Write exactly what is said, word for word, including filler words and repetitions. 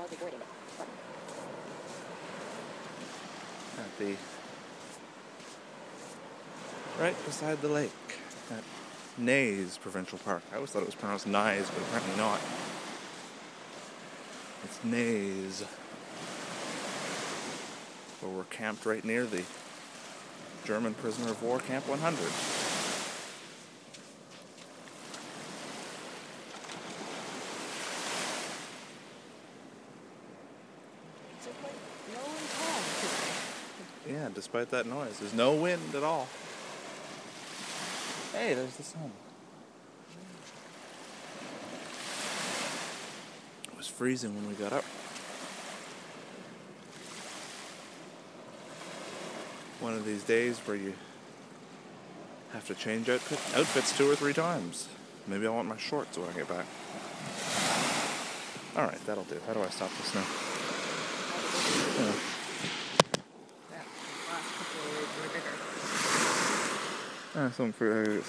At the right beside the lake at Naze Provincial Park. I always thought it was pronounced Nyes, but apparently not. It's Naze. Where we're camped right near the German prisoner of war Camp one hundred. Yeah, despite that noise, there's no wind at all. Hey, there's the sun. It was freezing when we got up. One of these days where you have to change outfit, outfits two or three times. Maybe I want my shorts when I get back. Alright, that'll do. How do I stop this now? Yeah. Uh, something for